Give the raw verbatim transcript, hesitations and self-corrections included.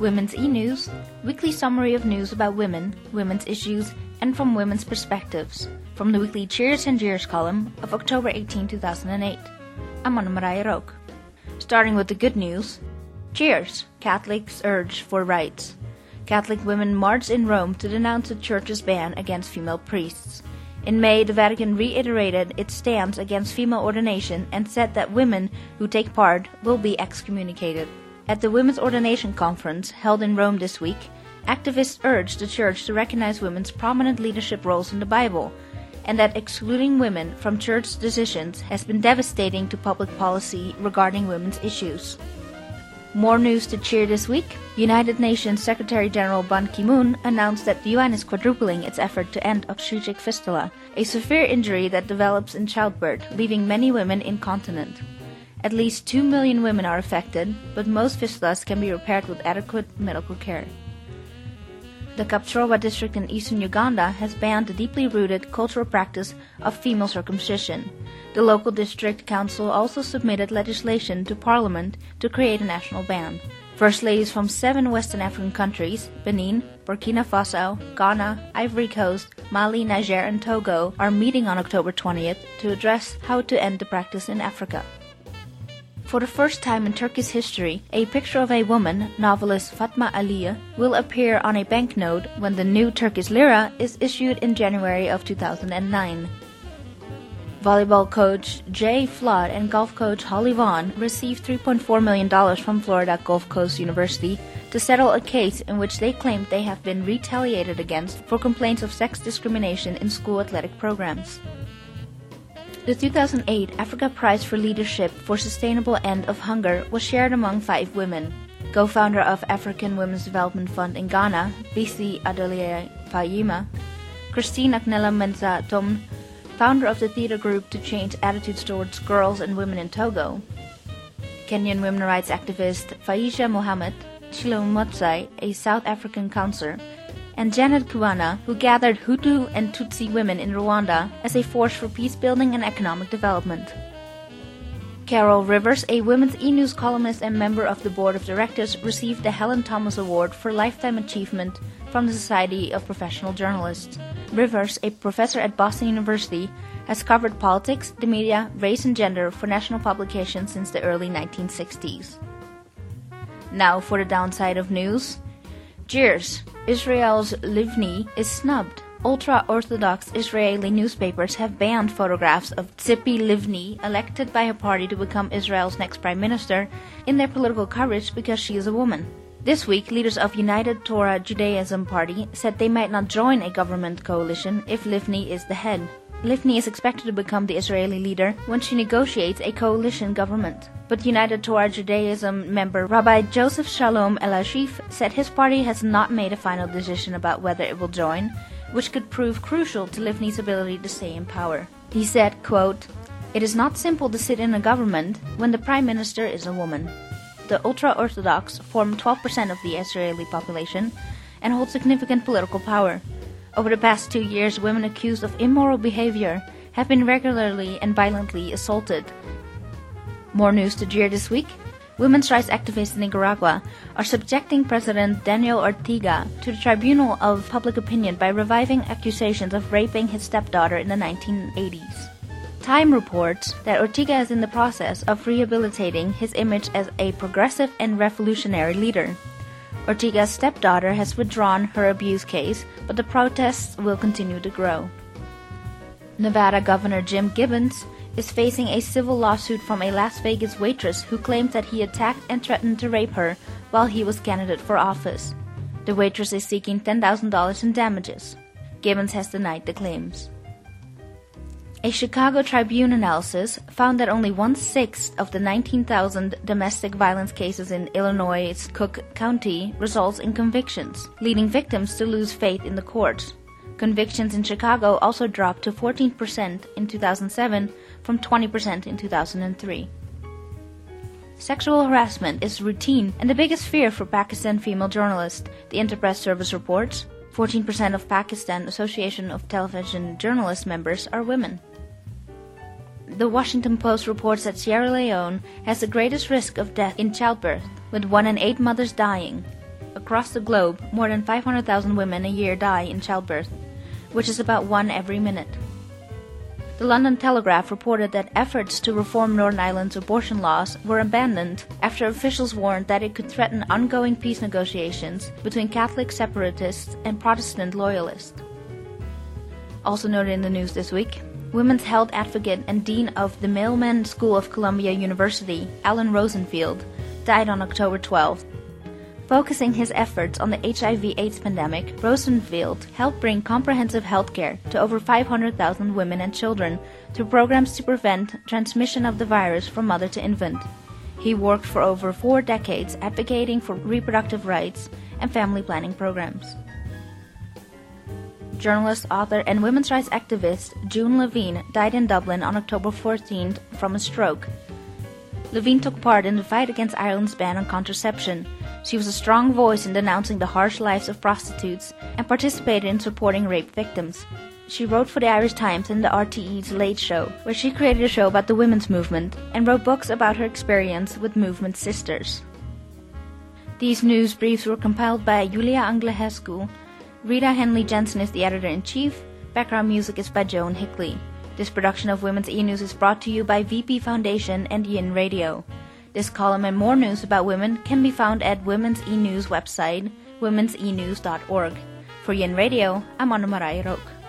Women's e-News, weekly summary of news about women, women's issues, and from women's perspectives, from the weekly Cheers and Jeers column of October eighteenth, two thousand eight. I'm Anna Maria Rook. Starting with the good news. Cheers! Catholics urge for rights. Catholic women marched in Rome to denounce the Church's ban against female priests. In May, the Vatican reiterated its stance against female ordination and said that women who take part will be excommunicated. At the Women's Ordination Conference held in Rome this week, activists urged the Church to recognize women's prominent leadership roles in the Bible, and that excluding women from Church decisions has been devastating to public policy regarding women's issues. More news to cheer this week. United Nations Secretary-General Ban Ki-moon announced that the U N is quadrupling its effort to end obstetric fistula, a severe injury that develops in childbirth, leaving many women incontinent. At least two million women are affected, but most fistulas can be repaired with adequate medical care. The Kapchorwa district in eastern Uganda has banned the deeply rooted cultural practice of female circumcision. The local district council also submitted legislation to parliament to create a national ban. First ladies from seven Western African countries, Benin, Burkina Faso, Ghana, Ivory Coast, Mali, Niger, and Togo, are meeting on October twentieth to address how to end the practice in Africa. For the first time in Turkish history, a picture of a woman, novelist Fatma Aliye, will appear on a banknote when the new Turkish lira is issued in January of two thousand nine. Volleyball coach Jay Flood and golf coach Holly Vaughn received three point four million dollars from Florida Gulf Coast University to settle a case in which they claimed they have been retaliated against for complaints of sex discrimination in school athletic programs. The two thousand eight Africa Prize for Leadership for Sustainable End of Hunger was shared among five women. Co-founder of African Women's Development Fund in Ghana, Bisi Adelie Fayima, Christine Aknella Mensah Tom, founder of the theater group to change attitudes towards girls and women in Togo, Kenyan women's rights activist Faisha Mohammed, Shilom Motsai, a South African counselor, and Janet Kuwana, who gathered Hutu and Tutsi women in Rwanda as a force for peace building and economic development. Carol Rivers, a Women's e-News columnist and member of the board of directors, received the Helen Thomas Award for Lifetime Achievement from the Society of Professional Journalists. Rivers, a professor at Boston University, has covered politics, the media, race and gender for national publications since the early nineteen sixties. Now for the downside of news. Cheers! Israel's Livni is snubbed. Ultra-Orthodox Israeli newspapers have banned photographs of Tzipi Livni, elected by her party to become Israel's next prime minister, in their political coverage because she is a woman. This week, leaders of United Torah Judaism Party said they might not join a government coalition if Livni is the head. Livni is expected to become the Israeli leader when she negotiates a coalition government. But United Torah Judaism member Rabbi Joseph Shalom Elashif said his party has not made a final decision about whether it will join, which could prove crucial to Livni's ability to stay in power. He said, quote, "It is not simple to sit in a government when the prime minister is a woman." The ultra-Orthodox form twelve percent of the Israeli population and hold significant political power. Over the past two years, women accused of immoral behavior have been regularly and violently assaulted. More news to jeer this week. Women's rights activists in Nicaragua are subjecting President Daniel Ortega to the tribunal of public opinion by reviving accusations of raping his stepdaughter in the nineteen eighties. Time reports that Ortega is in the process of rehabilitating his image as a progressive and revolutionary leader. Ortega's stepdaughter has withdrawn her abuse case, but the protests will continue to grow. Nevada Governor Jim Gibbons is facing a civil lawsuit from a Las Vegas waitress who claims that he attacked and threatened to rape her while he was candidate for office. The waitress is seeking ten thousand dollars in damages. Gibbons has denied the claims. A Chicago Tribune analysis found that only one-sixth of the nineteen thousand domestic violence cases in Illinois' Cook County results in convictions, leading victims to lose faith in the courts. Convictions in Chicago also dropped to fourteen percent in two thousand seven from twenty percent in two thousand three. Sexual harassment is routine and the biggest fear for Pakistan female journalists, the Interpress Service reports. fourteen percent of Pakistan Association of Television Journalists members are women. The Washington Post reports that Sierra Leone has the greatest risk of death in childbirth, with one in eight mothers dying. across the globe, more than five hundred thousand women a year die in childbirth, which is about one every minute. The London Telegraph reported that efforts to reform Northern Ireland's abortion laws were abandoned after officials warned that it could threaten ongoing peace negotiations between Catholic separatists and Protestant loyalists. Also noted in the news this week, women's health advocate and dean of the Mailman School of Columbia University, Alan Rosenfield, died on October twelfth. Focusing his efforts on the H I V AIDS pandemic, Rosenfield helped bring comprehensive health care to over five hundred thousand women and children through programs to prevent transmission of the virus from mother to infant. He worked for over four decades advocating for reproductive rights and family planning programs. Journalist, author, and women's rights activist June Levine died in Dublin on October fourteenth from a stroke. Levine took part in the fight against Ireland's ban on contraception. She was a strong voice in denouncing the harsh lives of prostitutes and participated in supporting rape victims. She wrote for the Irish Times and the R T E's Late Show, where she created a show about the women's movement and wrote books about her experience with movement sisters. These news briefs were compiled by Julia Anglehescu. Rita Henley Jensen is the editor-in-chief. Background music is by Joan Hickley. This production of Women's E-News is brought to you by V P Foundation and Yin Radio. This column and more news about women can be found at Women's E-News website, womens e news dot org. For Yin Radio, I'm Anna Maria Rook.